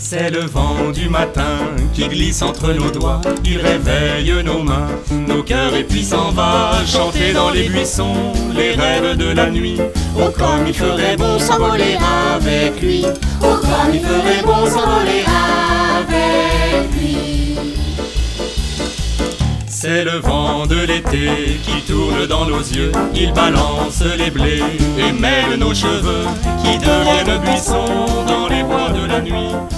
C'est le vent du matin qui glisse entre nos doigts. Il réveille nos mains, nos cœurs et puis s'en va chanter dans les buissons les rêves de la nuit. Oh, comme il ferait bon s'envoler avec lui. Oh, comme il ferait bon s'envoler avec lui. C'est le vent de l'été qui tourne dans nos yeux. Il balance les blés et mêle nos cheveux qui deviennent buissons dans les bois de la nuit.